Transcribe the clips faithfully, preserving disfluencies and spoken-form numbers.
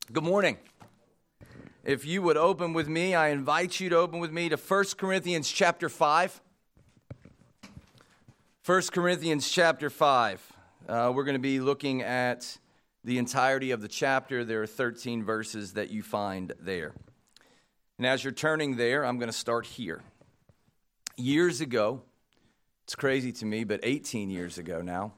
Good morning. If you would open with me, I invite you to open with me to First Corinthians chapter five. First Corinthians chapter five. Uh, we're going to be looking at the entirety of the chapter. There are thirteen verses that you find there. And as you're turning there, I'm going to start here. Years ago, it's crazy to me, but eighteen years ago now,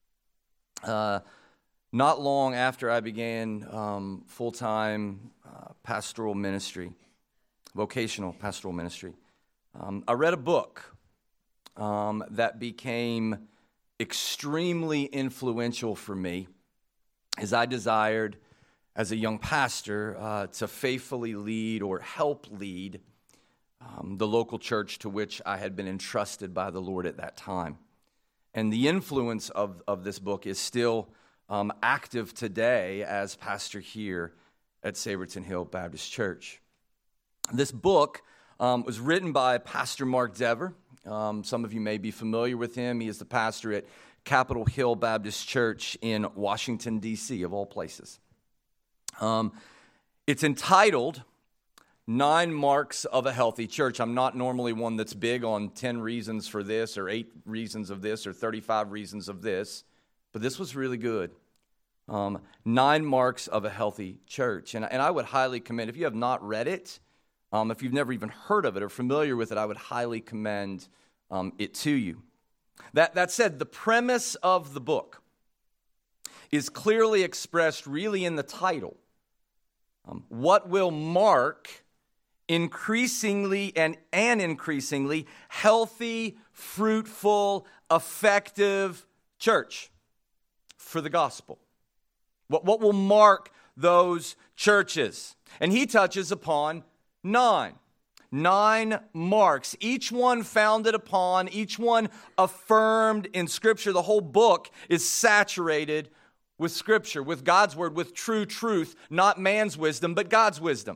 uh, not long after I began um, full-time uh, pastoral ministry, vocational pastoral ministry, um, I read a book um, that became extremely influential for me as I desired, as a young pastor, uh, to faithfully lead or help lead um, the local church to which I had been entrusted by the Lord at that time. And the influence of, of this book is still Um, active today as pastor here at Saberton Hill Baptist Church. This book um, was written by Pastor Mark Dever. Um, some of you may be familiar with him. He is the pastor at Capitol Hill Baptist Church in Washington, D C, of all places. Um, it's entitled Nine Marks of a Healthy Church. I'm not normally one that's big on ten reasons for this or eight reasons of this or thirty-five reasons of this. But this was really good. Um, nine Marks of a Healthy Church. And, and I would highly commend, if you have not read it, um, if you've never even heard of it or familiar with it, I would highly commend um, it to you. That, that said, the premise of the book is clearly expressed really in the title. Um, what will mark increasingly and, and increasingly healthy, fruitful, effective church for the gospel? What, what will mark those churches? And he touches upon nine. Nine marks, each one founded upon, each one affirmed in Scripture. The whole book is saturated with Scripture, with God's Word, with true truth, not man's wisdom, but God's wisdom.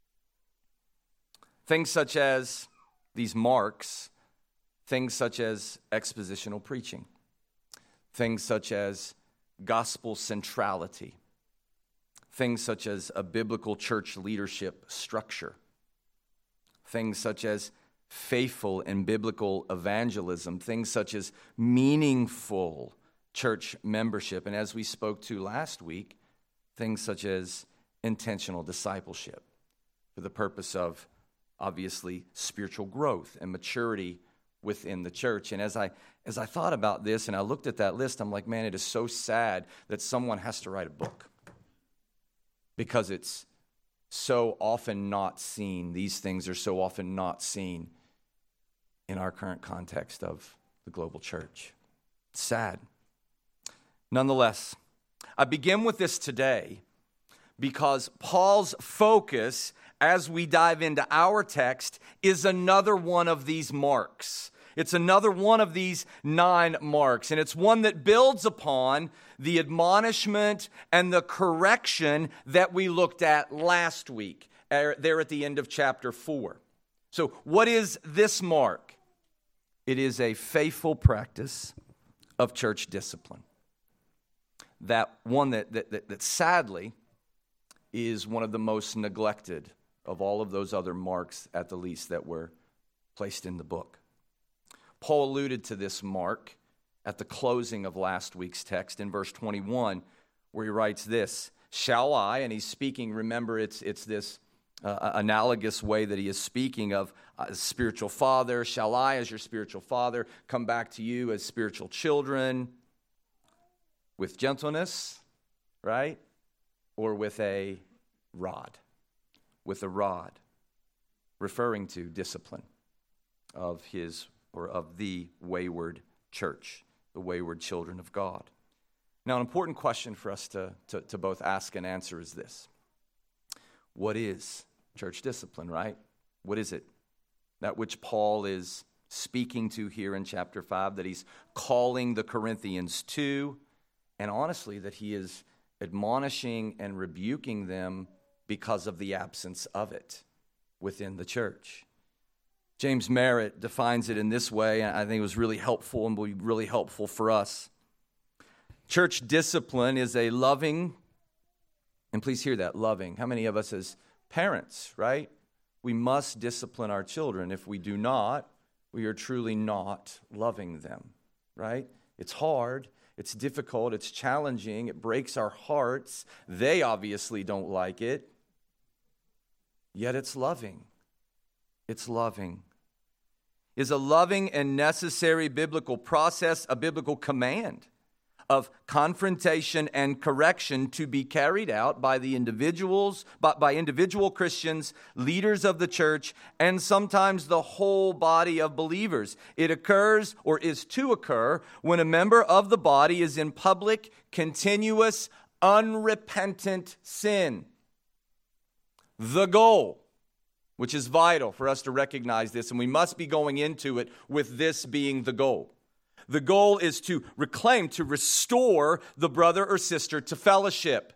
Things such as these marks, things such as expositional preaching, things such as gospel centrality, things such as a biblical church leadership structure, things such as faithful and biblical evangelism, things such as meaningful church membership, and as we spoke to last week, things such as intentional discipleship for the purpose of, obviously, spiritual growth and maturity within the church. And as I as I thought about this and I looked at that list, I'm like, man, it is so sad that someone has to write a book because it's so often not seen. These things are so often not seen in our current context of the global church. It's sad. Nonetheless, I begin with this today because Paul's focus as we dive into our text is another one of these marks. It's another one of these nine marks, and it's one that builds upon the admonishment and the correction that we looked at last week, there at the end of chapter four. So what is this mark? It is a faithful practice of church discipline. That one that, that, that, that sadly is one of the most neglected of all of those other marks, at the least, that were placed in the book. Paul alluded to this mark at the closing of last week's text in verse twenty-one, where he writes this, shall I, and he's speaking, remember it's it's this uh, analogous way that he is speaking of uh, spiritual father, shall I, as your spiritual father, come back to you as spiritual children with gentleness, right? Or with a rod, with a rod, referring to discipline of his or of the wayward church, the wayward children of God. Now, an important question for us to, to, to both ask and answer is this. What is church discipline, right? What is it? That which Paul is speaking to here in chapter five, that he's calling the Corinthians to, and honestly, that he is admonishing and rebuking them because of the absence of it within the church. James Merritt defines it in this way, and I think it was really helpful and will be really helpful for us. Church discipline is a loving And please hear that, loving. How many of us as parents, right? We must discipline our children. If we do not, we are truly not loving them, right? It's hard. It's difficult. It's challenging. It breaks our hearts. They obviously don't like it. Yet it's loving. It's loving. Is a loving and necessary biblical process, a biblical command of confrontation and correction to be carried out by the individuals, by, by individual Christians, leaders of the church, and sometimes the whole body of believers. It occurs or is to occur when a member of the body is in public, continuous, unrepentant sin. The goal, which is vital for us to recognize this, and we must be going into it with this being the goal. The goal is to reclaim, to restore the brother or sister to fellowship,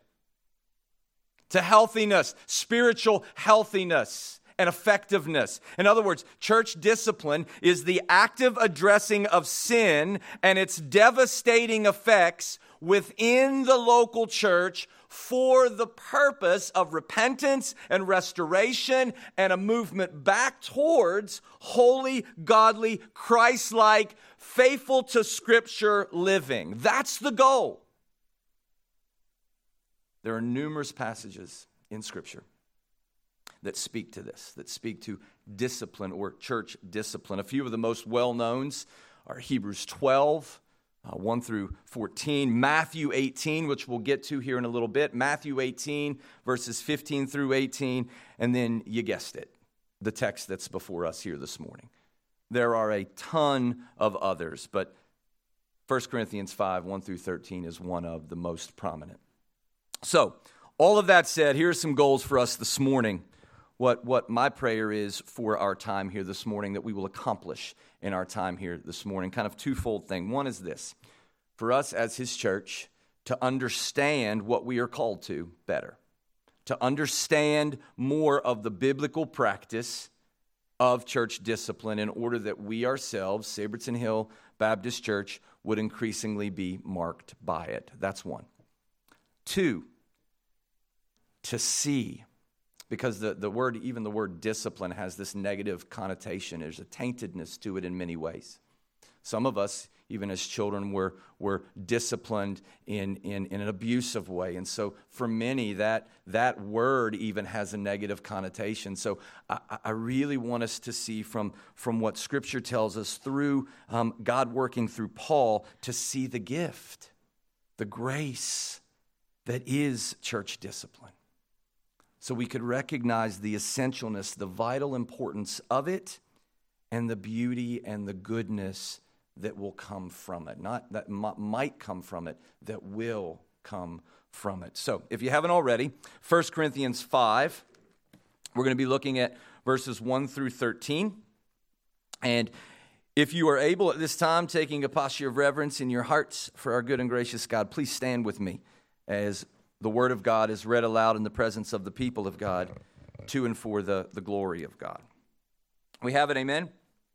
to healthiness, spiritual healthiness and effectiveness. In other words, church discipline is the active addressing of sin and its devastating effects within the local church for the purpose of repentance and restoration and a movement back towards holy, godly, Christ-like, faithful to Scripture living. That's the goal. There are numerous passages in Scripture that speak to this, that speak to discipline or church discipline. A few of the most well-knowns are Hebrews twelve, uh, one through fourteen, Matthew eighteen, which we'll get to here in a little bit, Matthew eighteen, verses fifteen through eighteen, and then you guessed it, the text that's before us here this morning. There are a ton of others, but First Corinthians five, one through thirteen is one of the most prominent. So, all of that said, here are some goals for us this morning. What, what my prayer is for our time here this morning that we will accomplish in our time here this morning. Kind of twofold thing. One is this. For us as His church to understand what we are called to better. To understand more of the biblical practice of church discipline in order that we ourselves, Sabreton Hill Baptist Church, would increasingly be marked by it. That's one. Two, to see, because the, the word, even the word discipline has this negative connotation. There's a taintedness to it in many ways. Some of us, even as children, were, were disciplined in, in, in an abusive way. And so for many, that, that word even has a negative connotation. So I, I really want us to see from, from what Scripture tells us through um, God working through Paul to see the gift, the grace that is church discipline. So we could recognize the essentialness, the vital importance of it, and the beauty and the goodness that will come from it. Not that m- might come from it, that will come from it. So if you haven't already, First Corinthians five, we're going to be looking at verses one through thirteen. And if you are able at this time, taking a posture of reverence in your hearts for our good and gracious God, please stand with me as the Word of God is read aloud in the presence of the people of God to and for the, the glory of God. We have it, amen?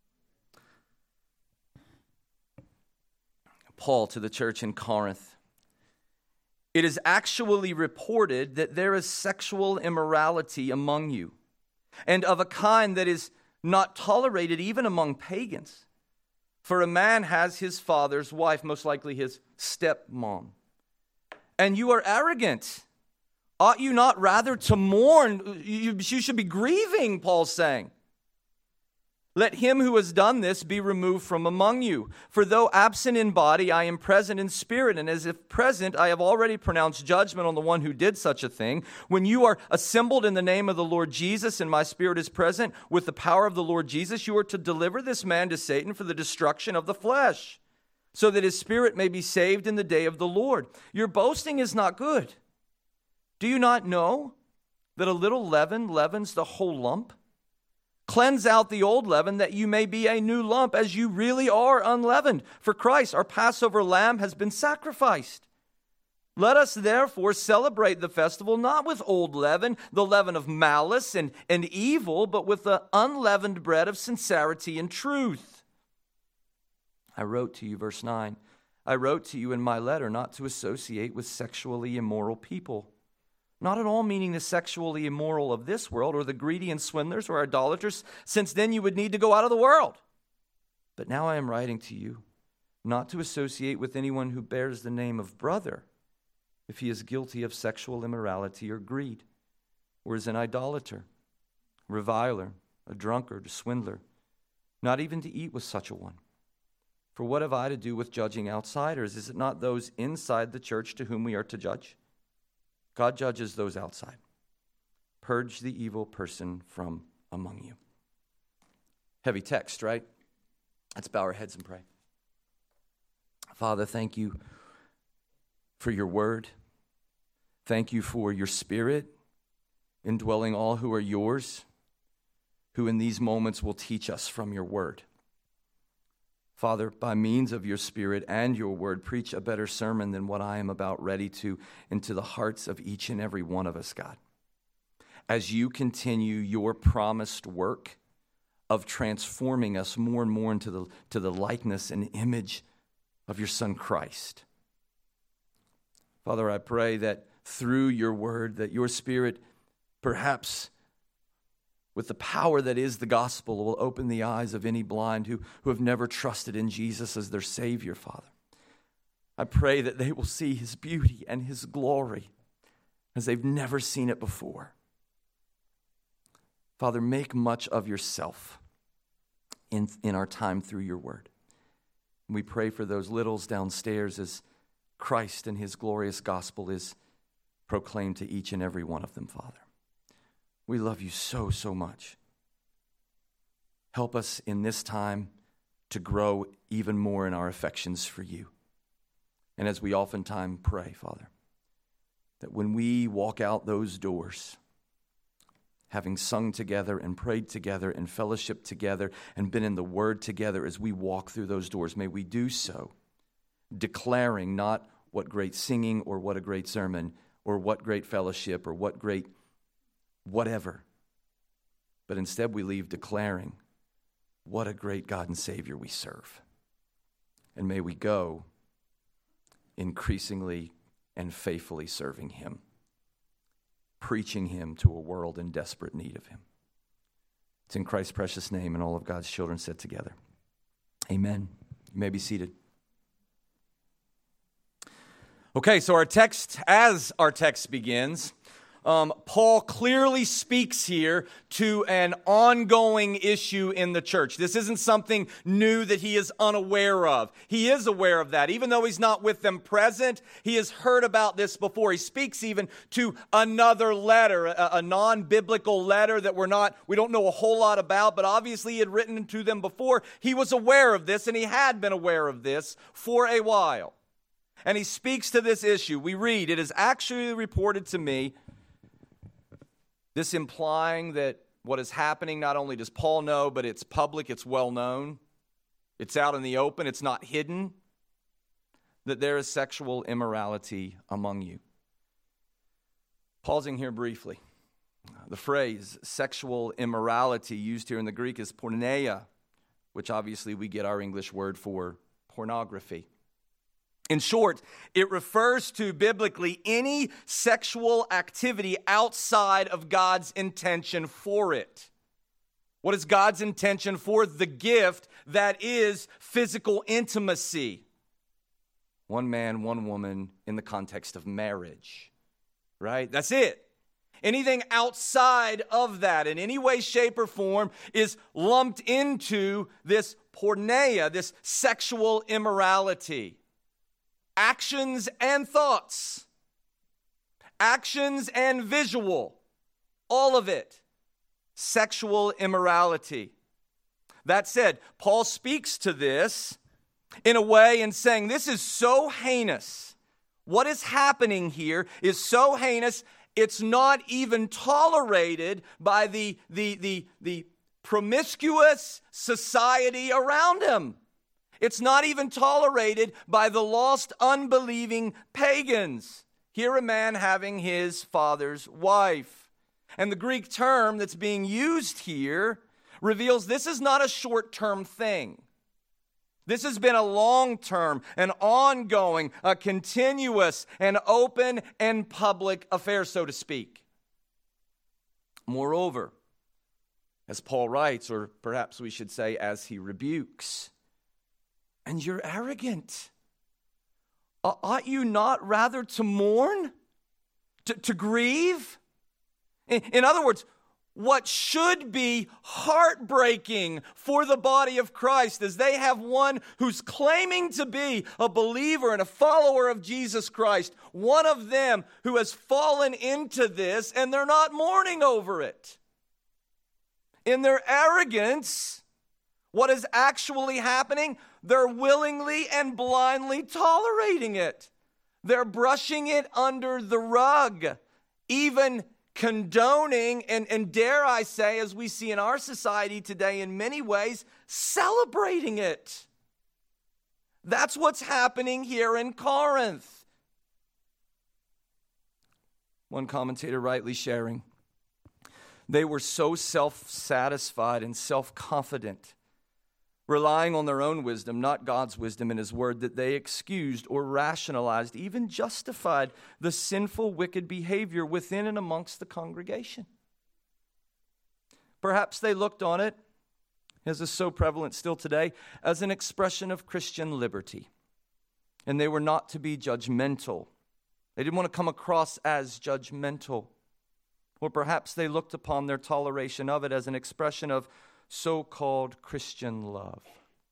Paul to the church in Corinth. It is actually reported that there is sexual immorality among you, and of a kind that is not tolerated even among pagans. For a man has his father's wife, most likely his stepmom. And you are arrogant. Ought you not rather to mourn? You, you should be grieving, Paul's saying. Let him who has done this be removed from among you. For though absent in body, I am present in spirit, and as if present, I have already pronounced judgment on the one who did such a thing. When you are assembled in the name of the Lord Jesus, and my spirit is present with the power of the Lord Jesus, you are to deliver this man to Satan for the destruction of the flesh, so that his spirit may be saved in the day of the Lord. Your boasting is not good. Do you not know that a little leaven leavens the whole lump? Cleanse out the old leaven, that you may be a new lump, as you really are unleavened. For Christ, our Passover lamb, has been sacrificed. Let us therefore celebrate the festival not with old leaven, the leaven of malice and, and evil, but with the unleavened bread of sincerity and truth. I wrote to you, verse nine, I wrote to you in my letter not to associate with sexually immoral people, Not at all meaning the sexually immoral of this world, or the greedy and swindlers or idolaters, since then you would need to go out of the world. But now I am writing to you, not to associate with anyone who bears the name of brother, if he is guilty of sexual immorality or greed, or is an idolater, reviler, a drunkard, a swindler, not even to eat with such a one. For what have I to do with judging outsiders? Is it not those inside the church to whom we are to judge? God judges those outside. Purge the evil person from among you. Heavy text, right? Let's bow our heads and pray. Father, thank you for your word. Thank you for your Spirit indwelling all who are yours, who in these moments will teach us from your word. Father, by means of your Spirit and your word, preach a better sermon than what I am about ready to into the hearts of each and every one of us, God. As you continue your promised work of transforming us more and more into the, to the likeness and image of your Son, Christ. Father, I pray that through your word, that your Spirit, perhaps with the power that is the gospel, will open the eyes of any blind who, who have never trusted in Jesus as their Savior, Father. I pray that they will see his beauty and his glory as they've never seen it before. Father, make much of yourself in, in our time through your word. We pray for those littles downstairs as Christ and his glorious gospel is proclaimed to each and every one of them, Father. We love you so, so much. Help us in this time to grow even more in our affections for you. And as we oftentimes pray, Father, that when we walk out those doors, having sung together and prayed together and fellowshiped together and been in the word together as we walk through those doors, may we do so declaring not what great singing or what a great sermon or what great fellowship or what great whatever, but instead we leave declaring what a great God and Savior we serve. And may we go increasingly and faithfully serving him, preaching him to a world in desperate need of him. It's in Christ's precious name, and all of God's children said together, amen. You may be seated. Okay, so our text, as our text begins, Um, Paul clearly speaks here to an ongoing issue in the church. This isn't something new that he is unaware of. He is aware of that. Even though he's not with them present, he has heard about this before. He speaks even to another letter, a, a non-biblical letter that we're not, we don't know a whole lot about, but obviously he had written to them before. He was aware of this, and he had been aware of this for a while. And he speaks to this issue. We read, "It is actually reported to me," this implying that what is happening, not only does Paul know, but it's public, it's well known, it's out in the open, it's not hidden, that there is sexual immorality among you. Pausing here briefly. The phrase sexual immorality used here in the Greek is porneia, which obviously we get our English word for pornography. In short, it refers to biblically any sexual activity outside of God's intention for it. What is God's intention for the gift that is physical intimacy? One man, one woman in the context of marriage, right? That's it. Anything outside of that in any way, shape, or form is lumped into this porneia, this sexual immorality. Actions and thoughts, actions and visual, all of it, sexual immorality. That said, Paul speaks to this in a way in saying this is so heinous. What is happening here is so heinous, it's not even tolerated by the, the, the, the promiscuous society around him. It's not even tolerated by the lost, unbelieving pagans. Here a man having his father's wife. And the Greek term that's being used here reveals this is not a short-term thing. This has been a long-term, an ongoing, a continuous, and open and public affair, so to speak. Moreover, as Paul writes, or perhaps we should say as he rebukes, and you're arrogant. Ought you not rather to mourn, to, to grieve? In, in other words, what should be heartbreaking for the body of Christ is they have one who's claiming to be a believer and a follower of Jesus Christ, one of them who has fallen into this, and they're not mourning over it. In their arrogance, what is actually happening? They're willingly and blindly tolerating it. They're brushing it under the rug, even condoning, and, and dare I say, as we see in our society today in many ways, celebrating it. That's what's happening here in Corinth. One commentator rightly sharing, they were so self-satisfied and self-confident, relying on their own wisdom, not God's wisdom in His Word, that they excused or rationalized, even justified the sinful, wicked behavior within and amongst the congregation. Perhaps they looked on it, as is so prevalent still today, as an expression of Christian liberty. And they were not to be judgmental. They didn't want to come across as judgmental. Or perhaps they looked upon their toleration of it as an expression of so-called Christian love.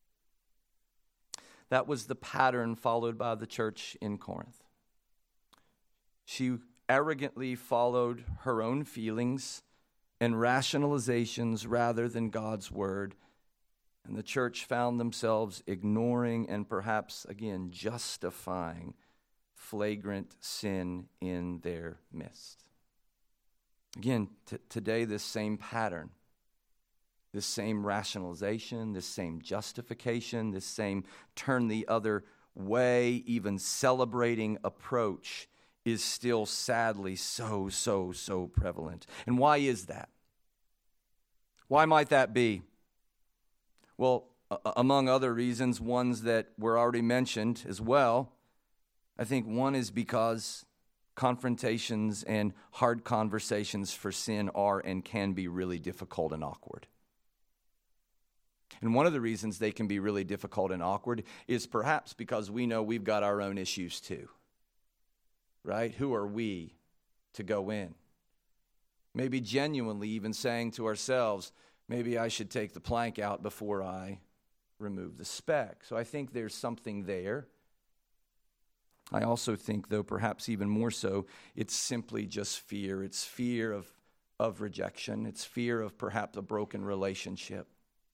That was the pattern followed by the church in Corinth. She arrogantly followed her own feelings and rationalizations rather than God's word, and the church found themselves ignoring and perhaps, again, justifying flagrant sin in their midst. Again, t- today this same pattern, this same rationalization, this same justification, this same turn the other way, even celebrating approach is still sadly so, so, so prevalent. And why is that? Why might that be? Well, uh, among other reasons, ones that were already mentioned as well, I think one is because confrontations and hard conversations for sin are and can be really difficult and awkward. And one of the reasons they can be really difficult and awkward is perhaps because we know we've got our own issues too. Right? Who are we to go in? Maybe genuinely even saying to ourselves, maybe I should take the plank out before I remove the speck. So I think there's something there. I also think, though, perhaps even more so, it's simply just fear. It's fear of, of rejection. It's fear of perhaps a broken relationship.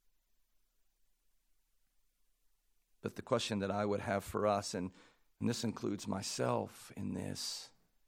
But the question that I would have for us, and, and this includes myself in this,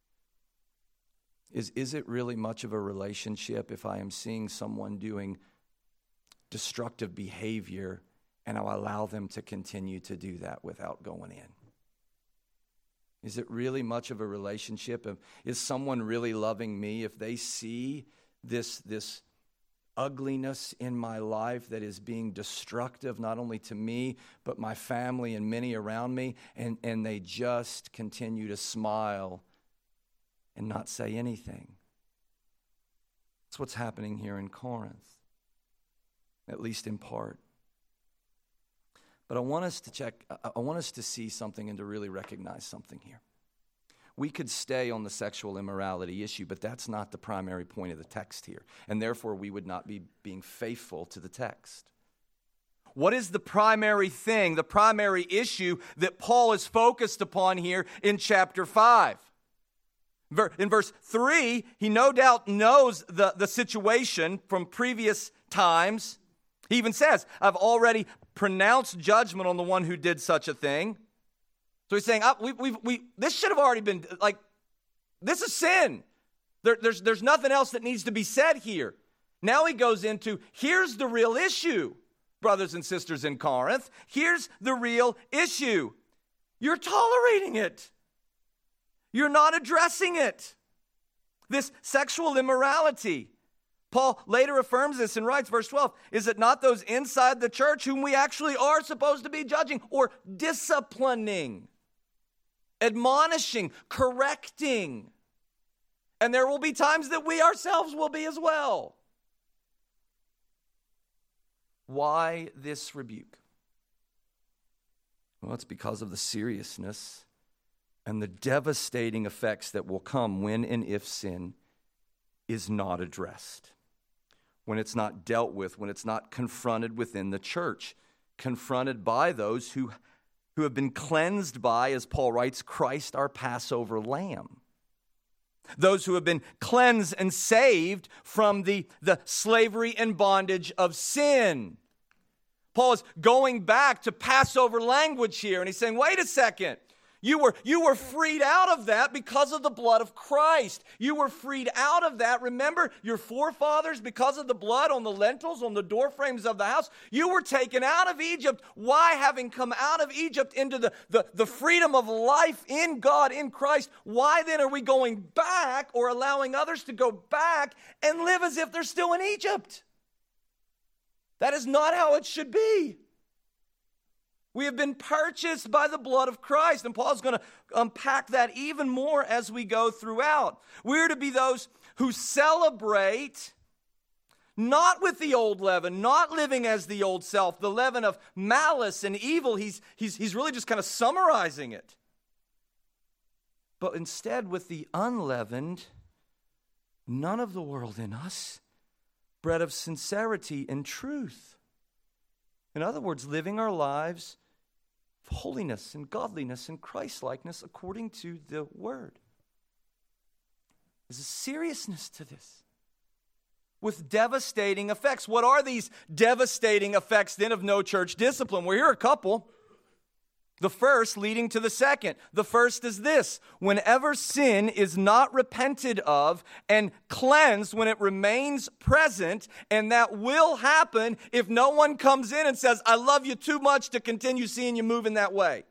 is, is it really much of a relationship if I am seeing someone doing destructive behavior and I'll allow them to continue to do that without going in? Is it really much of a relationship? Is someone really loving me if they see this, this ugliness in my life that is being destructive not only to me, but my family and many around me, and, and they just continue to smile and not say anything? That's what's happening here in Corinth, at least in part. But I want us to check, I want us to see something and to really recognize something here. We could stay on the sexual immorality issue, but that's not the primary point of the text here. And therefore, we would not be being faithful to the text. What is the primary thing, the primary issue that Paul is focused upon here in chapter five? In verse three, he no doubt knows the, the situation from previous times. He even says, I've already pronounced judgment on the one who did such a thing. So he's saying, oh, we, we, we, this should have already been, like, this is sin. There, there's, there's nothing else that needs to be said here. Now he goes into, here's the real issue, brothers and sisters in Corinth. Here's the real issue. You're tolerating it. You're not addressing it. This sexual immorality. Paul later affirms this and writes, verse twelve, is it not those inside the church whom we actually are supposed to be judging or disciplining, admonishing, correcting? And there will be times that we ourselves will be as well. Why this rebuke? Well, it's because of the seriousness and the devastating effects that will come when and if sin is not addressed, when it's not dealt with, when it's not confronted within the church, confronted by those who, who have been cleansed by, as Paul writes, Christ our Passover lamb. Those who have been cleansed and saved from the, the slavery and bondage of sin. Paul is going back to Passover language here, and he's saying, wait a second. You were, you were freed out of that because of the blood of Christ. You were freed out of that. Remember, your forefathers, because of the blood on the lintels, on the door frames of the house, you were taken out of Egypt. Why, having come out of Egypt into the, the, the freedom of life in God, in Christ, why then are we going back or allowing others to go back and live as if they're still in Egypt? That is not how it should be. We have been purchased by the blood of Christ. And Paul's going to unpack that even more as we go throughout. We're to be those who celebrate not with the old leaven, not living as the old self, the leaven of malice and evil. He's, he's, he's really just kind of summarizing it. But instead with the unleavened, none of the world in us, bread of sincerity and truth. In other words, living our lives of holiness and godliness and Christ-likeness according to the Word. There's a seriousness to this with devastating effects. What are these devastating effects then of no church discipline? Well, here are a couple. The first leading to the second. The first is this: whenever sin is not repented of and cleansed, when it remains present, and that will happen if no one comes in and says, I love you too much to continue seeing you moving that way.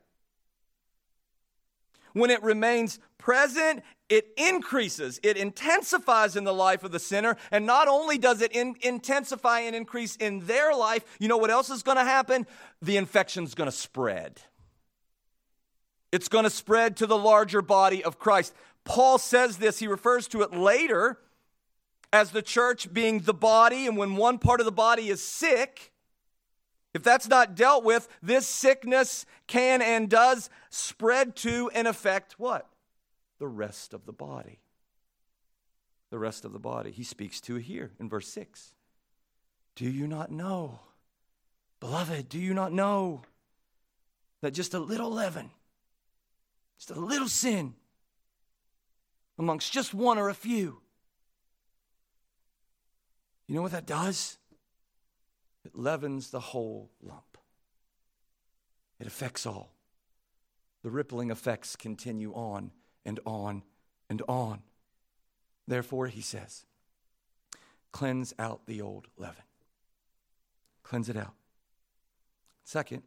When it remains present, it increases, it intensifies in the life of the sinner, and not only does it in, intensify and increase in their life, you know what else is going to happen? The infection's going to spread. It's going to spread to the larger body of Christ. Paul says this, he refers to it later as the church being the body, and when one part of the body is sick, if that's not dealt with, this sickness can and does spread to and affect what? The rest of the body. The rest of the body. He speaks to here in verse six. Do you not know, beloved, do you not know that just a little leaven, just a little sin amongst just one or a few, you know what that does? It leavens the whole lump. It affects all. The rippling effects continue on and on and on. Therefore, he says, cleanse out the old leaven. Cleanse it out. Second,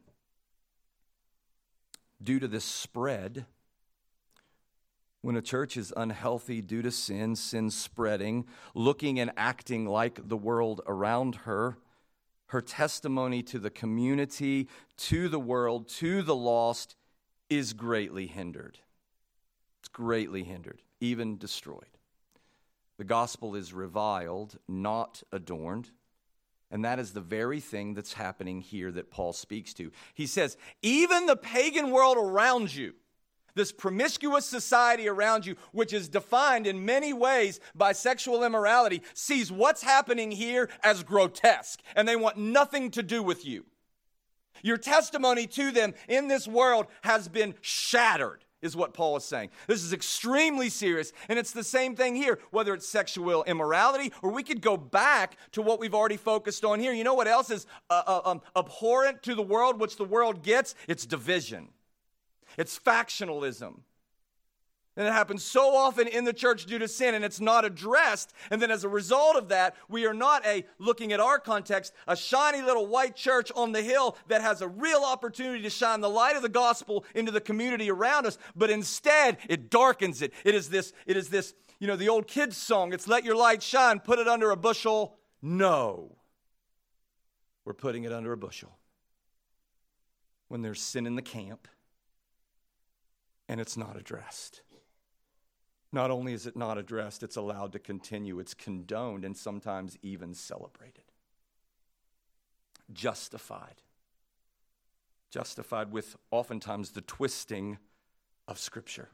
due to this spread, when a church is unhealthy due to sin, sin spreading, looking and acting like the world around her, her testimony to the community, to the world, to the lost is greatly hindered. It's greatly hindered, even destroyed. The gospel is reviled, not adorned. And that is the very thing that's happening here that Paul speaks to. He says, even the pagan world around you, this promiscuous society around you, which is defined in many ways by sexual immorality, sees what's happening here as grotesque, and they want nothing to do with you. Your testimony to them in this world has been shattered, is what Paul is saying. This is extremely serious, and it's the same thing here, whether it's sexual immorality, or we could go back to what we've already focused on here. You know what else is uh, uh, um, abhorrent to the world, which the world gets? It's division. It's factionalism. And it happens so often in the church due to sin, and it's not addressed. And then as a result of that, we are not a, looking at our context, a shiny little white church on the hill that has a real opportunity to shine the light of the gospel into the community around us, but instead it darkens it. It is this, it is this, you know, the old kids song, it's let your light shine, put it under a bushel. No. We're putting it under a bushel. When there's sin in the camp and it's not addressed. Not only is it not addressed, it's allowed to continue. It's condoned and sometimes even celebrated. Justified. Justified with oftentimes the twisting of Scripture.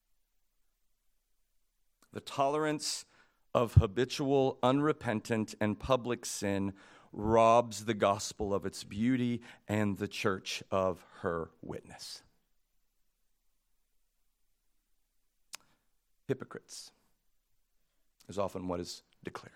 The tolerance of habitual, unrepentant, and public sin robs the gospel of its beauty and the church of her witness. Hypocrites is often what is declared.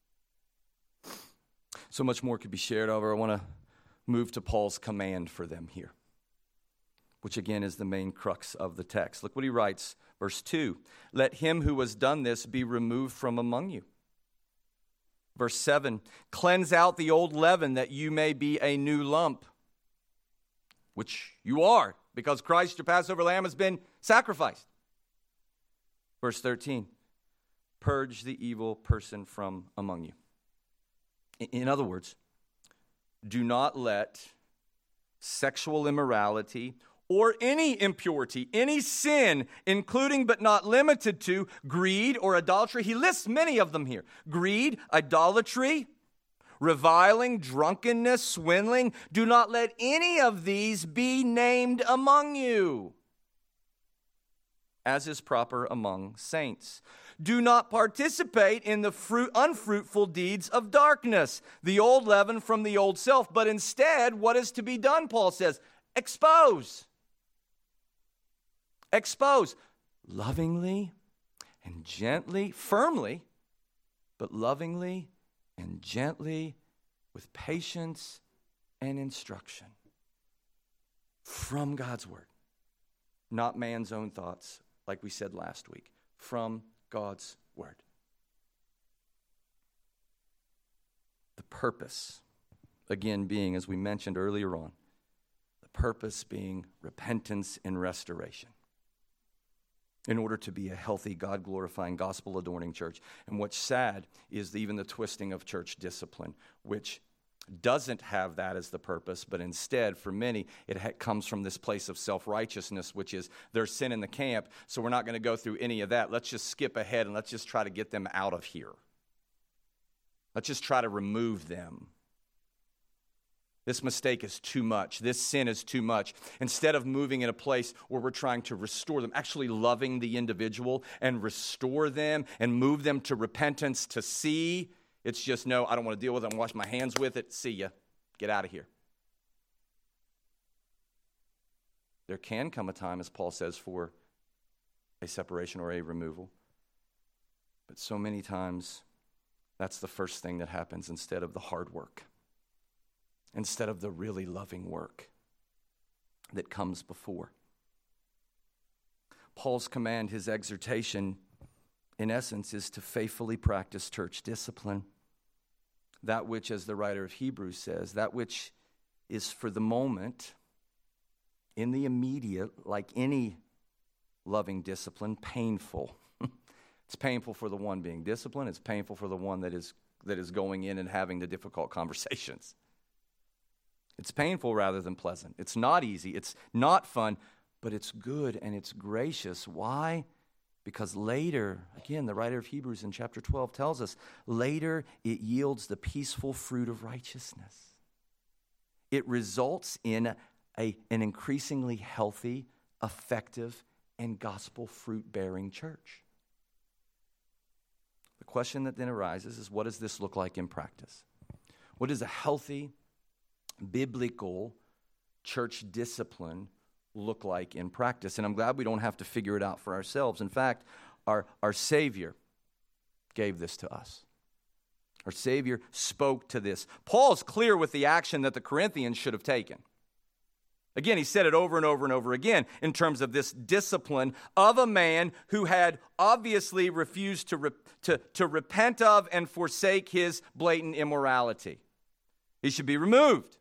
So much more could be shared over. I want to move to Paul's command for them here, which again is the main crux of the text. Look what he writes, verse two. Let him who has done this be removed from among you. Verse seven. Cleanse out the old leaven that you may be a new lump, which you are, because Christ, your Passover lamb, has been sacrificed. Verse thirteen. Purge the evil person from among you. In other words, do not let sexual immorality or any impurity, any sin, including but not limited to greed or idolatry. He lists many of them here. Greed, idolatry, reviling, drunkenness, swindling. Do not let any of these be named among you, as is proper among saints. Do not participate in the fruit, unfruitful deeds of darkness, the old leaven from the old self, but instead, what is to be done, Paul says? Expose. Expose. Lovingly and gently, firmly, but lovingly and gently, with patience and instruction. From God's word. Not man's own thoughts, like we said last week. From God's word. The purpose, again, being, as we mentioned earlier on, the purpose being repentance and restoration in order to be a healthy, God-glorifying, gospel-adorning church. And what's sad is even the twisting of church discipline, which doesn't have that as the purpose, but instead, for many, it ha- comes from this place of self-righteousness, which is there's sin in the camp, so we're not going to go through any of that. Let's just skip ahead and let's just try to get them out of here. Let's just try to remove them. This mistake is too much. This sin is too much. Instead of moving in a place where we're trying to restore them, actually loving the individual and restore them and move them to repentance, to see. It's just, no, I don't want to deal with it. I'm wash my hands with it. See ya. Get out of here. There can come a time, as Paul says, for a separation or a removal. But so many times, that's the first thing that happens instead of the hard work. Instead of the really loving work that comes before. Paul's command, his exhortation, in essence, is to faithfully practice church discipline. That which, as the writer of Hebrews says, that which is for the moment, in the immediate, like any loving discipline, painful. It's painful for the one being disciplined. It's painful for the one that is that is going in and having the difficult conversations. It's painful rather than pleasant. It's not easy. It's not fun, but it's good and it's gracious. Why? Because later, again, the writer of Hebrews in chapter twelve tells us, later it yields the peaceful fruit of righteousness. It results in a, an increasingly healthy, effective, and gospel fruit-bearing church. The question that then arises is, what does this look like in practice? What does a healthy, biblical church discipline look like in practice? And I'm glad we don't have to figure it out for ourselves. In fact, our, our Savior gave this to us. Our Savior spoke to this. Paul's clear with the action that the Corinthians should have taken. Again, he said it over and over and over again in terms of this discipline of a man who had obviously refused to, re- to, to repent of and forsake his blatant immorality. He should be removed,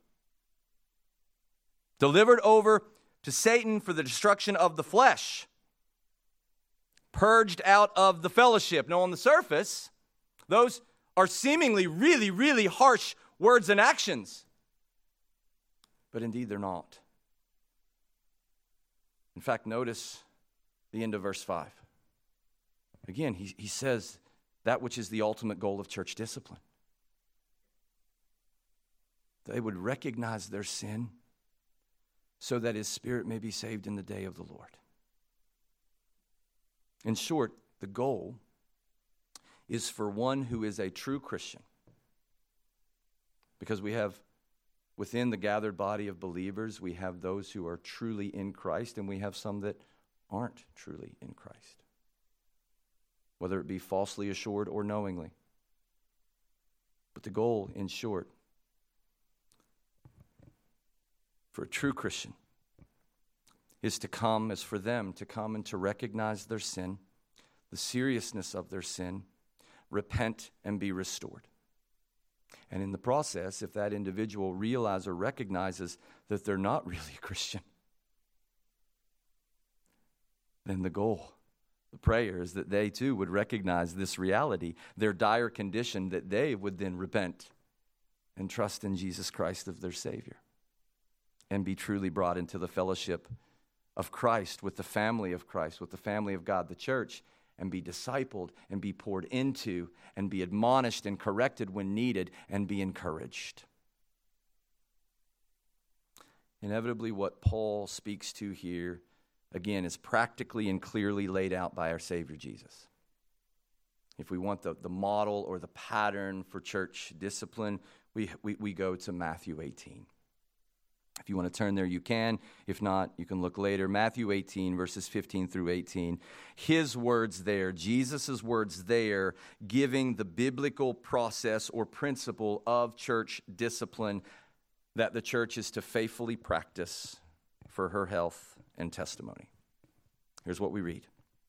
delivered over to Satan for the destruction of the flesh. purged out of the fellowship. Now, on the surface, those are seemingly really, really harsh words and actions. But indeed, they're not. In fact, notice the end of verse five. Again, he, he says that which is the ultimate goal of church discipline. They would recognize their sin so that his spirit may be saved in the day of the Lord. In short, the goal is for one who is a true Christian, because we have within the gathered body of believers, we have those who are truly in Christ, and we have some that aren't truly in Christ, whether it be falsely assured or knowingly. But the goal, in short, for a true Christian is to come, is for them to come and to recognize their sin, the seriousness of their sin, repent and be restored. And in the process, if that individual realizes or recognizes that they're not really a Christian, then the goal, the prayer is that they too would recognize this reality, their dire condition, that they would then repent and trust in Jesus Christ as their Savior and be truly brought into the fellowship of Christ, with the family of Christ, with the family of God, the church, and be discipled and be poured into and be admonished and corrected when needed and be encouraged. Inevitably, what Paul speaks to here, again, is practically and clearly laid out by our Savior Jesus. If we want the, the model or the pattern for church discipline, we, we, we go to Matthew eighteen. If you want to turn there, you can. If not, you can look later. Matthew eighteen, verses fifteen through eighteen. His words there, Jesus' words there, giving the biblical process or principle of church discipline that the church is to faithfully practice for her health and testimony. Here's what we read.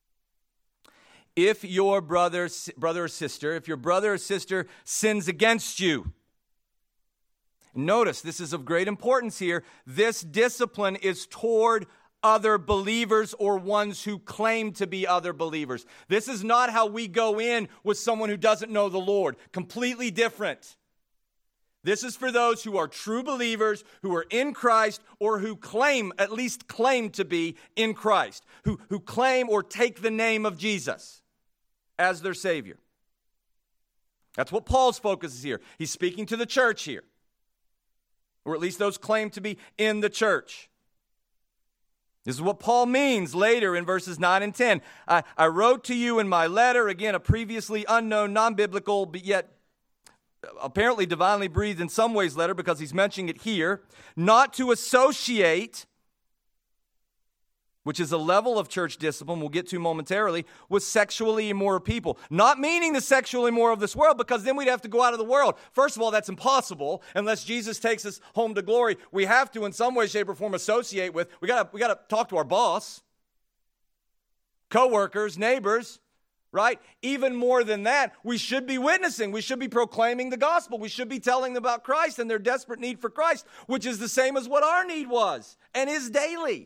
If your brother, brother or sister, if your brother or sister sins against you, notice, this is of great importance here. This discipline is toward other believers or ones who claim to be other believers. This is not how we go in with someone who doesn't know the Lord. Completely different. This is for those who are true believers, who are in Christ, or who claim, at least claim to be in Christ, who, who claim or take the name of Jesus as their Savior. That's what Paul's focus is here. He's speaking to the church here, or at least those claim to be in the church. This is what Paul means later in verses nine and ten. I, I wrote to you in my letter, again, a previously unknown, non-biblical, but yet apparently divinely breathed in some ways letter, because he's mentioning it here, not to associate, which is a level of church discipline we'll get to momentarily, with sexually immoral people. Not meaning the sexually immoral of this world, because then we'd have to go out of the world. First of all, that's impossible unless Jesus takes us home to glory. We have to, in some way, shape, or form, associate with. We gotta, we gotta talk to our boss, co-workers, neighbors, right? Even more than that, we should be witnessing. We should be proclaiming the gospel. We should be telling them about Christ and their desperate need for Christ, which is the same as what our need was and is daily.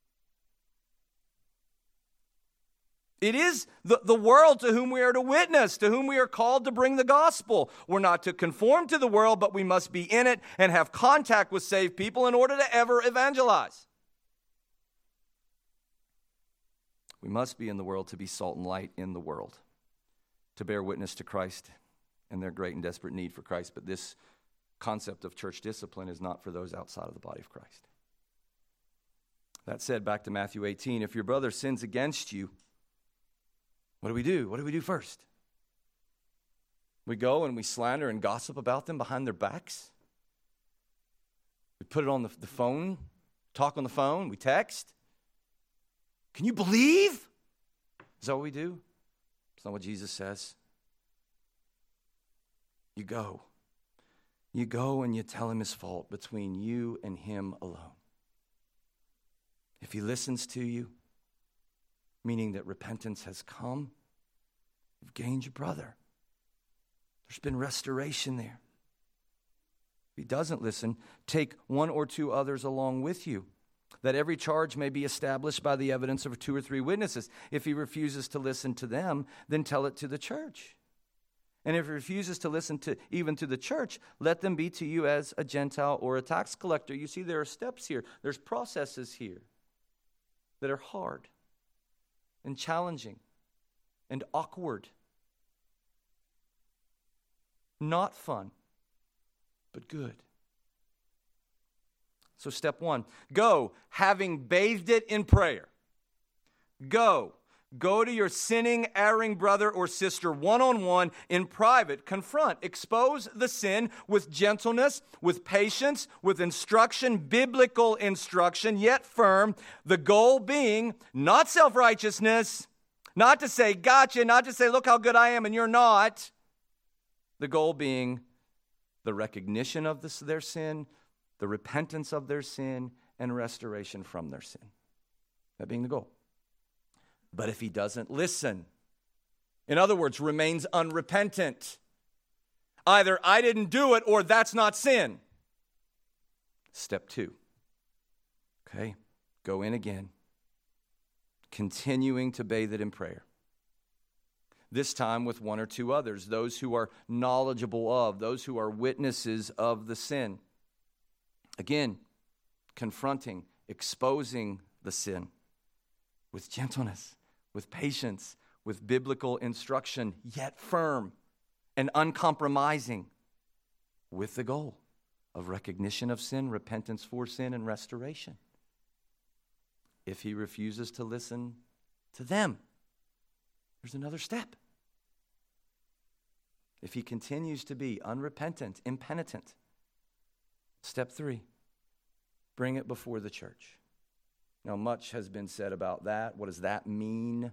It is the, the world to whom we are to witness, to whom we are called to bring the gospel. We're not to conform to the world, but we must be in it and have contact with saved people in order to ever evangelize. We must be in the world to be salt and light in the world, to bear witness to Christ and their great and desperate need for Christ. But this concept of church discipline is not for those outside of the body of Christ. That said, back to Matthew eighteen, if your brother sins against you, what do we do? What do we do first? We go and we slander and gossip about them behind their backs. We put it on the, the phone, talk on the phone, we text. Can you believe? Is that what we do? It's not what Jesus says. You go. You go and you tell him his fault between you and him alone. If he listens to you, meaning that repentance has come, you've gained your brother. There's been restoration there. If he doesn't listen, take one or two others along with you. that every charge may be established by the evidence of two or three witnesses. If he refuses to listen to them, then tell it to the church. And if he refuses to listen to even to the church, let them be to you as a Gentile or a tax collector. You see, there are steps here. There's processes here that are hard and challenging and awkward. Not fun, but good. So step one, go, having bathed it in prayer. Go. Go to your sinning, erring brother or sister one-on-one in private. Confront, expose the sin with gentleness, with patience, with instruction, biblical instruction, yet firm. The goal being not self-righteousness, not to say, gotcha, not to say, look how good I am and you're not. The goal being the recognition of this, their sin, the repentance of their sin, and restoration from their sin. That being the goal. But if he doesn't listen, in other words, remains unrepentant, either I didn't do it or that's not sin. Step two. Okay, go in again, continuing to bathe it in prayer. This time with one or two others, those who are knowledgeable of, those who are witnesses of the sin. Again, confronting, exposing the sin with gentleness, with patience, with biblical instruction, yet firm and uncompromising, with the goal of recognition of sin, repentance for sin, and restoration. If he refuses to listen to them, there's another step. If he continues to be unrepentant, impenitent, step three, bring it before the church. Now, much has been said about that. What does that mean?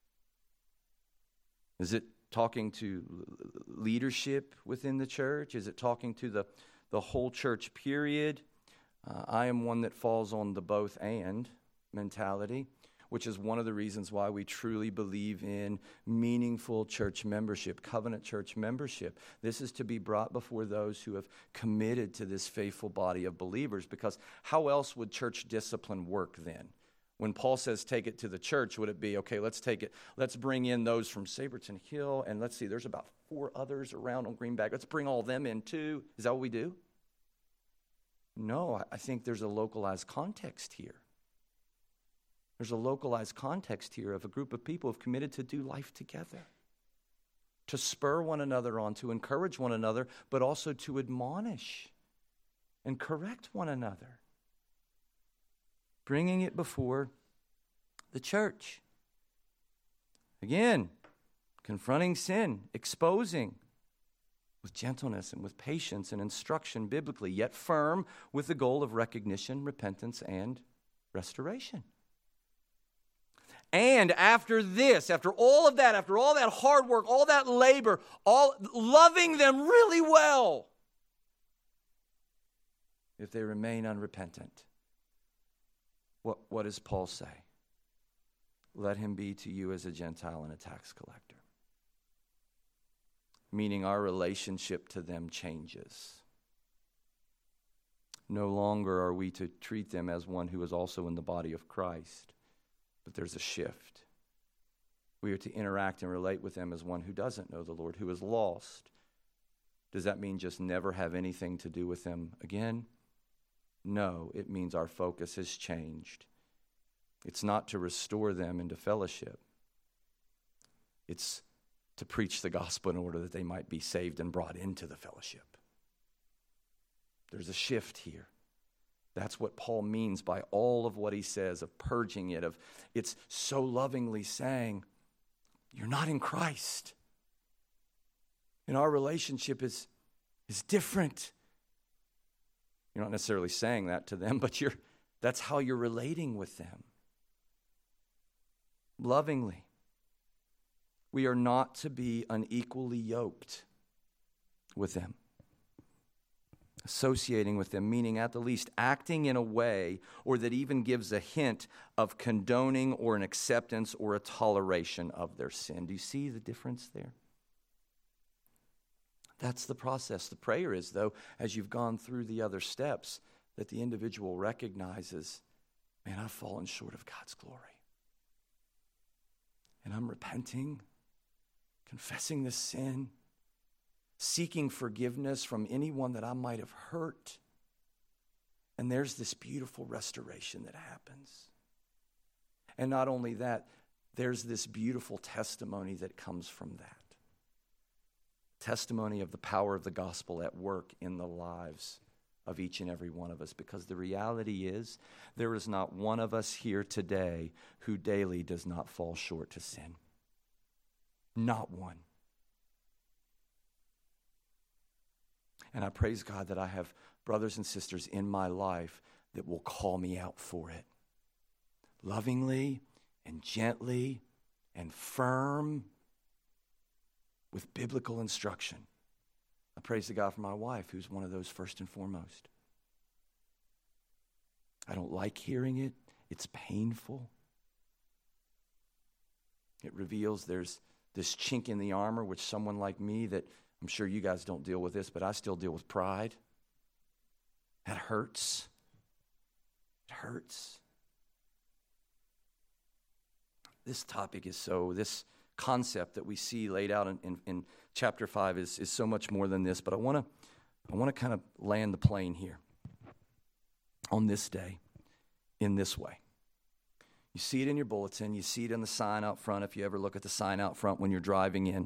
Is it talking to leadership within the church? Is it talking to the, the whole church, period? Uh, I am one that falls on the both and mentality, which is one of the reasons why we truly believe in meaningful church membership, covenant church membership. This is to be brought before those who have committed to this faithful body of believers, because how else would church discipline work then? When Paul says take it to the church, would it be, okay, let's take it, let's bring in those from Saberton Hill, and let's see, there's about four others around on Greenback. Let's bring all them in too. Is that what we do? No, I think there's a localized context here. There's a localized context here of a group of people who have committed to do life together, to spur one another on, to encourage one another, but also to admonish and correct one another. Bringing it before the church. Again, confronting sin, exposing with gentleness and with patience and instruction biblically, yet firm with the goal of recognition, repentance, and restoration. And after this, after all of that, after all that hard work, all that labor, all loving them really well, if they remain unrepentant, what, what does Paul say? Let him be to you as a Gentile and a tax collector. Meaning our relationship to them changes. No longer are we to treat them as one who is also in the body of Christ. But there's a shift. We are to interact and relate with them as one who doesn't know the Lord, who is lost. Does that mean just never have anything to do with them again? No, it means our focus has changed. It's not to restore them into fellowship. It's to preach the gospel in order that they might be saved and brought into the fellowship. There's a shift here. That's what Paul means by all of what he says, of purging it, of it's so lovingly saying, you're not in Christ. And our relationship is, is different. You're not necessarily saying that to them, but you're that's how you're relating with them. Lovingly. We are not to be unequally yoked with them. Associating with them, meaning at the least acting in a way or that even gives a hint of condoning or an acceptance or a toleration of their sin. Do you see the difference there? That's the process. The prayer is, though, as you've gone through the other steps, that the individual recognizes man, I've fallen short of God's glory. And I'm repenting, confessing this sin, seeking forgiveness from anyone that I might have hurt. And there's this beautiful restoration that happens. And not only that, there's this beautiful testimony that comes from that. Testimony of the power of the gospel at work in the lives of each and every one of us. Because the reality is, there is not one of us here today who daily does not fall short to sin. Not one. And I praise God that I have brothers and sisters in my life that will call me out for it. Lovingly and gently and firm with biblical instruction. I praise the God for my wife, who's one of those first and foremost. I don't like hearing it. It's painful. It reveals there's this chink in the armor, which someone like me, that I'm sure you guys don't deal with this, but I still deal with pride. That hurts. It hurts. This topic is so, this concept that we see laid out in, in, in chapter five is, is so much more than this, but I want to I want to kind of land the plane here on this day in this way. You see it in your bulletin, you see it in the sign out front if you ever look at the sign out front when you're driving in.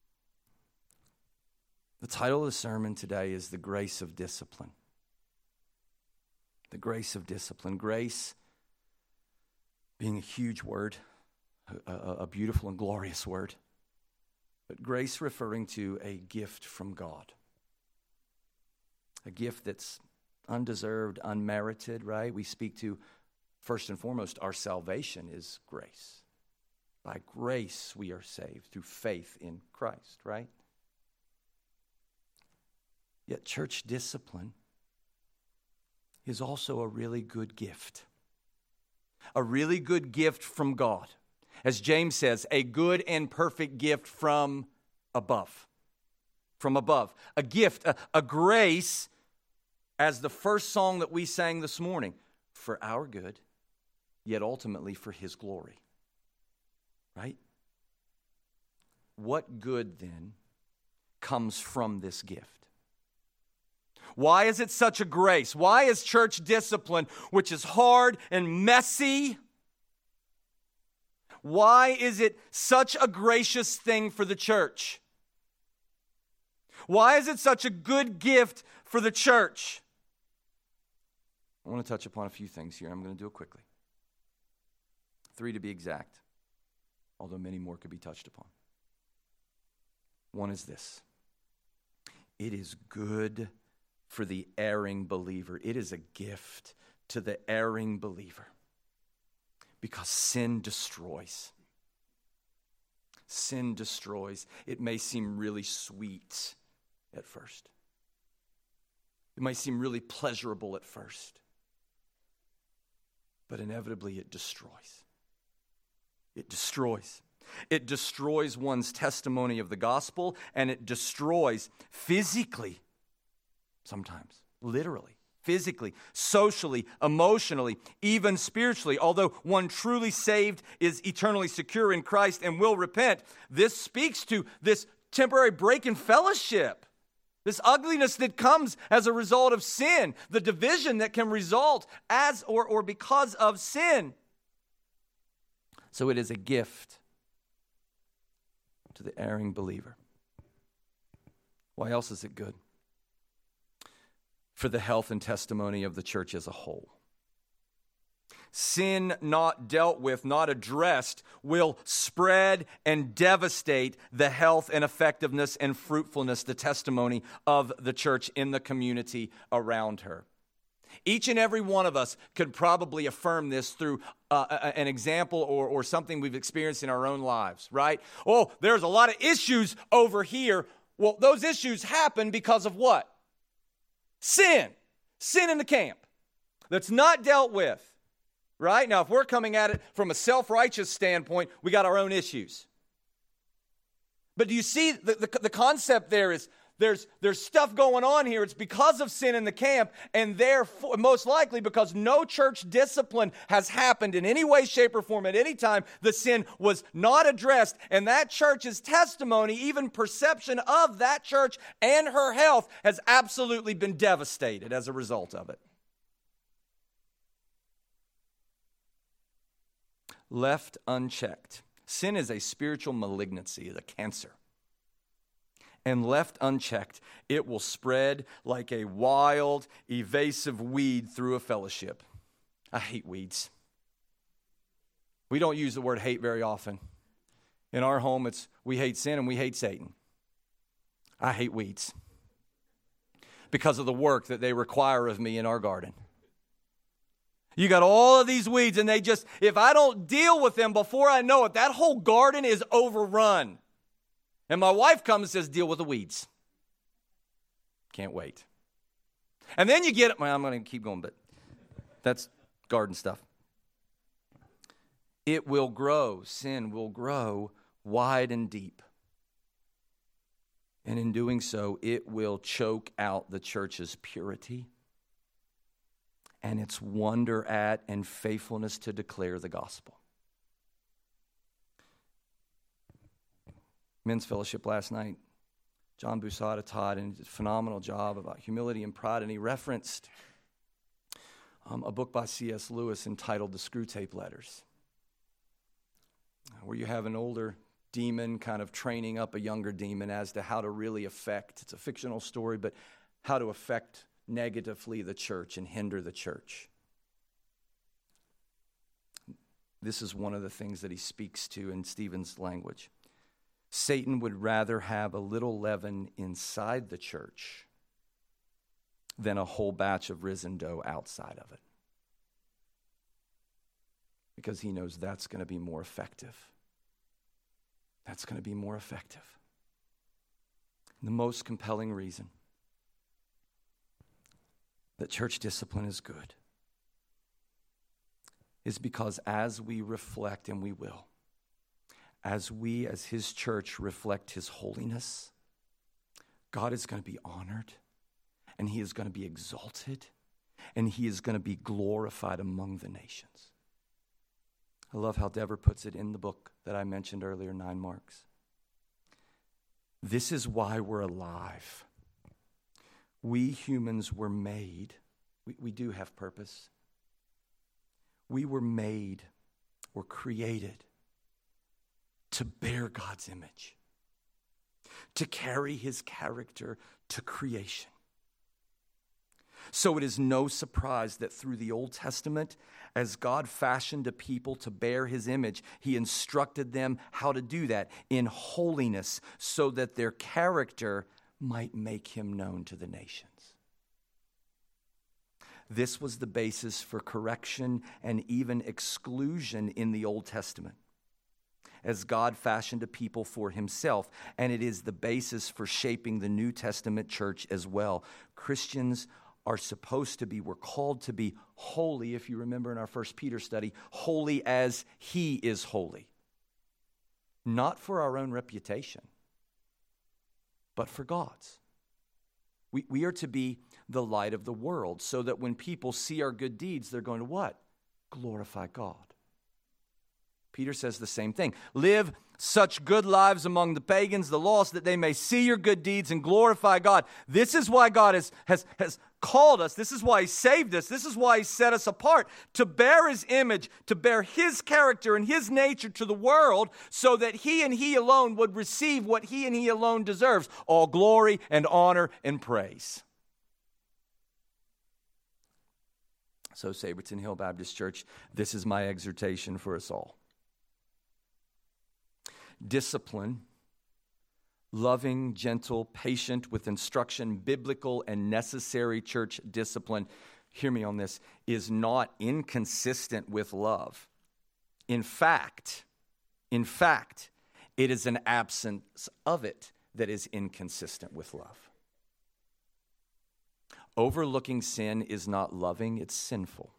The title of the sermon today is The Grace of Discipline. The grace of discipline. Grace being a huge word, a, a, a beautiful and glorious word. But grace referring to a gift from God. A gift that's undeserved, unmerited, right? We speak to, first and foremost, our salvation is grace. By grace we are saved through faith in Christ, right? Yet church discipline is also a really good gift. A really good gift from God. As James says, a good and perfect gift from above. From above. A gift, a, a grace, as the first song that we sang this morning, for our good, yet ultimately for His glory. Right? What good then comes from this gift? Why is it such a grace? Why is church discipline, which is hard and messy, why is it such a gracious thing for the church? Why is it such a good gift for the church? I want to touch upon a few things here. I'm going to do it quickly. Three to be exact, although many more could be touched upon. One is this. It is good for the erring believer. It is a gift to the erring believer. Because sin destroys. Sin destroys. It may seem really sweet at first. It might seem really pleasurable at first. But inevitably it destroys. It destroys. It destroys one's testimony of the gospel, and it destroys physically, sometimes, literally, physically, socially, emotionally, even spiritually. Although one truly saved is eternally secure in Christ and will repent, this speaks to this temporary break in fellowship. This ugliness that comes as a result of sin, the division that can result as or, or because of sin. So it is a gift to the erring believer. Why else is it good? For the health and testimony of the church as a whole. Sin not dealt with, not addressed, will spread and devastate the health and effectiveness and fruitfulness, the testimony of the church in the community around her. Each and every one of us could probably affirm this through uh, an example or, or something we've experienced in our own lives, right? Oh, there's a lot of issues over here. Well, those issues happen because of what? Sin. Sin in the camp that's not dealt with. Right? Now, if we're coming at it from a self-righteous standpoint, we got our own issues. But do you see the, the, the concept there is there's, there's stuff going on here. It's because of sin in the camp, and therefore, most likely because no church discipline has happened in any way, shape, or form at any time, the sin was not addressed, and that church's testimony, even perception of that church and her health, has absolutely been devastated as a result of it. Left unchecked. Sin is a spiritual malignancy, a cancer. And left unchecked, it will spread like a wild, evasive weed through a fellowship. I hate weeds. We don't use the word hate very often. In our home, it's we hate sin and we hate Satan. I hate weeds because of the work that they require of me in our garden. You got all of these weeds, and they just, if I don't deal with them before I know it, that whole garden is overrun. And my wife comes and says, deal with the weeds. Can't wait. And then you get it. Well, I'm going to keep going, but that's garden stuff. It will grow. Sin will grow wide and deep. And in doing so, it will choke out the church's purity and its wonder at and faithfulness to declare the gospel. Men's fellowship last night, John Busada taught and did a phenomenal job about humility and pride, and he referenced um, a book by C S Lewis entitled The Screwtape Letters, where you have an older demon kind of training up a younger demon as to how to really affect, it's a fictional story, but how to affect negatively the church and hinder the church. This is one of the things that he speaks to in Stephen's language. Satan would rather have a little leaven inside the church than a whole batch of risen dough outside of it. Because he knows that's going to be more effective. That's going to be more effective. And the most compelling reason that church discipline is good is because as we reflect, and we will, as we as his church reflect his holiness, God is going to be honored, and he is going to be exalted, and he is going to be glorified among the nations. I love how Dever puts it in the book that I mentioned earlier, Nine Marks. This is why we're alive. We humans were made, we, we do have purpose. We were made, were created to bear God's image, to carry his character to creation. So it is no surprise that through the Old Testament, as God fashioned a people to bear his image, he instructed them how to do that in holiness so that their character might make him known to the nations. This was the basis for correction and even exclusion in the Old Testament, as God fashioned a people for himself, and it is the basis for shaping the New Testament church as well. Christians are supposed to be, we're called to be holy, if you remember in our First Peter study, holy as he is holy. Not for our own reputation, but for God's. We, we are to be the light of the world, so that when people see our good deeds, they're going to what? Glorify God. Peter says the same thing. Live such good lives among the pagans, the lost, that they may see your good deeds and glorify God. This is why God has, has, has called us. This is why he saved us. This is why he set us apart, to bear his image, to bear his character and his nature to the world, so that he and he alone would receive what he and he alone deserves, all glory and honor and praise. So, Saberton Hill Baptist Church, this is my exhortation for us all. Discipline, loving, gentle, patient with instruction, biblical and necessary church discipline, hear me on this, is not inconsistent with love. In fact, in fact, it is an absence of it that is inconsistent with love. Overlooking sin is not loving, it's sinful.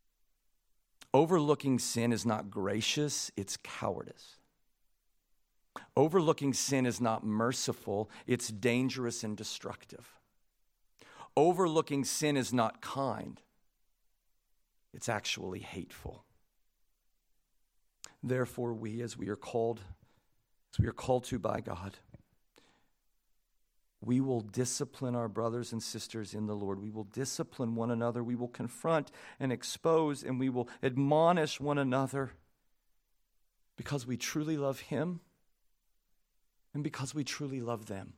Overlooking sin is not gracious, it's cowardice. Overlooking sin is not merciful, it's dangerous and destructive. Overlooking sin is not kind, it's actually hateful. Therefore, we, as we are called, as we are called to by God, we will discipline our brothers and sisters in the Lord. We will discipline one another. We will confront and expose, and we will admonish one another because we truly love Him and because we truly love them,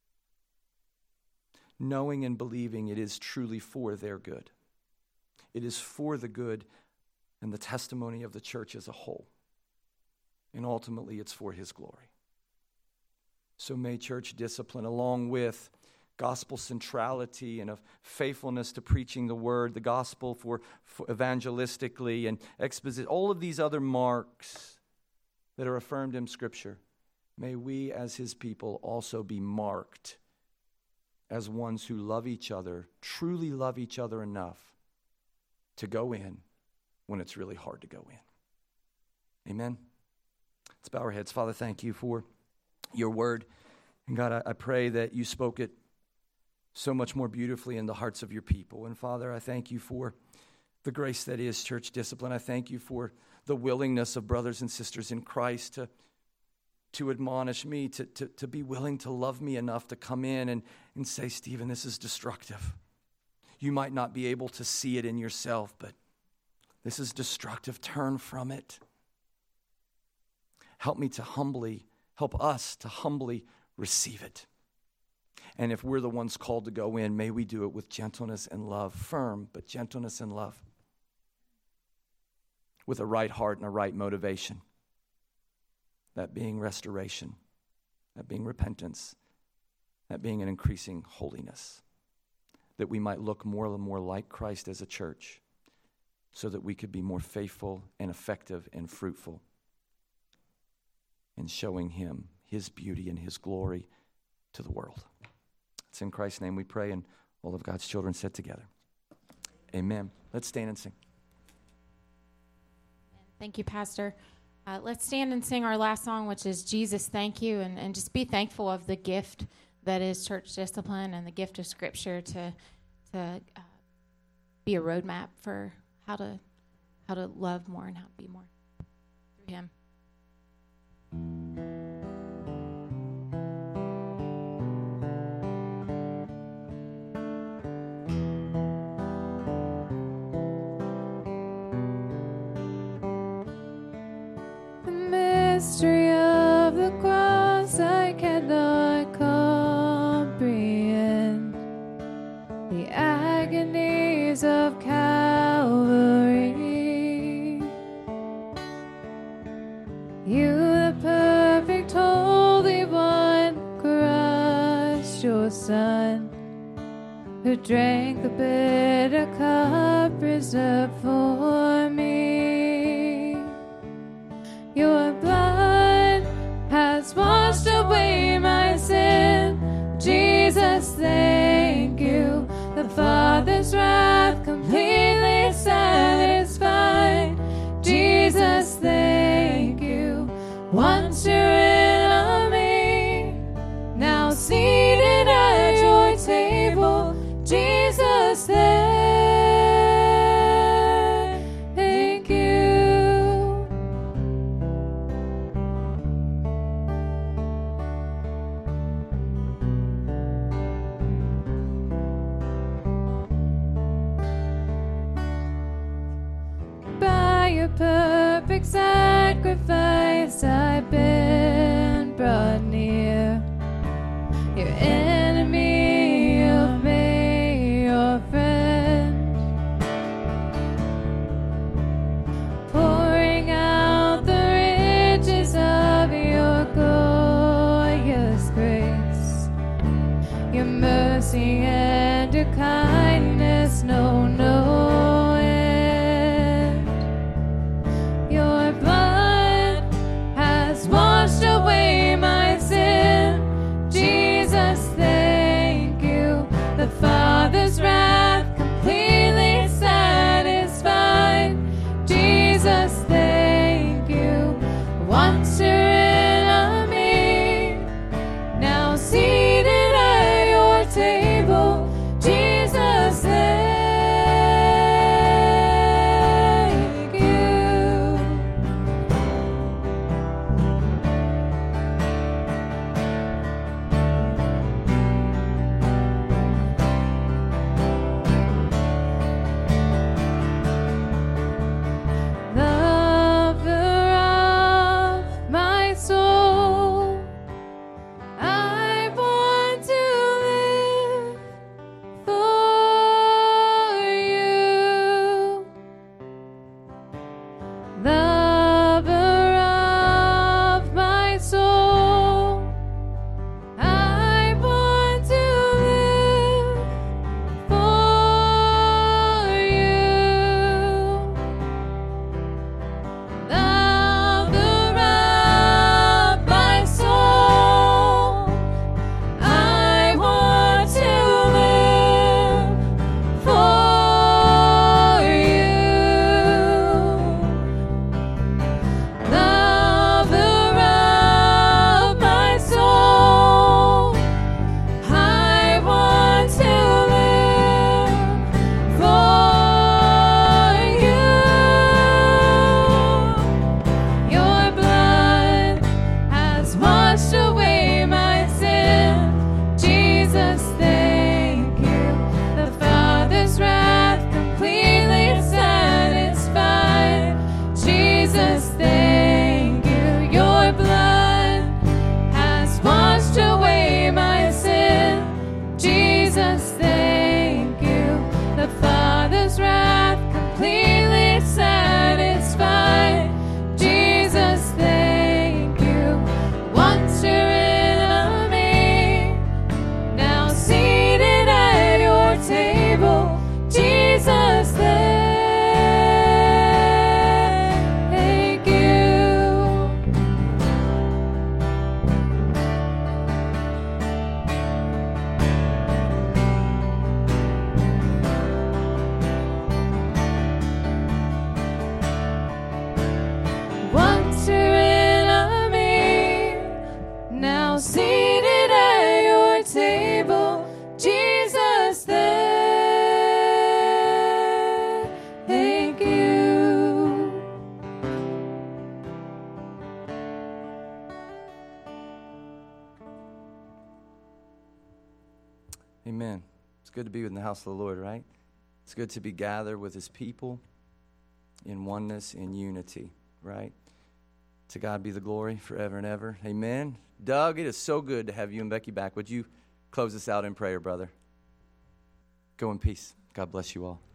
knowing and believing it is truly for their good. It is for the good and the testimony of the church as a whole. And ultimately, it's for His glory. So may church discipline, along with gospel centrality and of faithfulness to preaching the word, the gospel for, for evangelistically and exposition, all of these other marks that are affirmed in Scripture, may we as His people also be marked as ones who love each other, truly love each other enough to go in when it's really hard to go in. Amen. Let's bow our heads. Father, thank you for your word. And God, I, I pray that you spoke it so much more beautifully in the hearts of your people. And Father, I thank you for the grace that is church discipline. I thank you for the willingness of brothers and sisters in Christ to, to admonish me, to, to, to be willing to love me enough to come in and, and say, Stephen, this is destructive. You might not be able to see it in yourself, but this is destructive. Turn from it. Help me to humbly, help us to humbly receive it. And if we're the ones called to go in, may we do it with gentleness and love, firm, but gentleness and love, with a right heart and a right motivation, that being restoration, that being repentance, that being an increasing holiness, that we might look more and more like Christ as a church, so that we could be more faithful and effective and fruitful in showing Him, His beauty and His glory to the world. It's in Christ's name we pray, and all of God's children said together, amen. Let's stand and sing. Thank you, Pastor. Uh, let's stand and sing our last song, which is Jesus, Thank You, and, and just be thankful of the gift that is church discipline and the gift of Scripture to to uh, be a roadmap for how to how to love more and how to be more through Him. The mystery of the cross I cannot comprehend. The agonies of Calvary. You, the perfect Holy One, crushed your Son, who drank the bitter cup reserved for me. Your blood has washed away my sin. Jesus, thank you. The Father's wrath completely satisfied. Jesus, thank you. Once your enemy, now seated at your table. Jesus, thank you. By your perfect sacrifice, I've been brought near. Your enemy, you've made your friend, pouring out the riches of your glorious grace. Your mercy and your kindness know no end. Your blood has washed away my sin. Jesus, thank you. The Father's wrath completely satisfied. Jesus, thank you. Once your enemy, Amen. It's good to be in the house of the Lord, right? It's good to be gathered with his people in oneness, in unity, right? To God be the glory forever and ever. Amen. Doug, it is so good to have you and Becky back. Would you close us out in prayer, brother? Go in peace. God bless you all.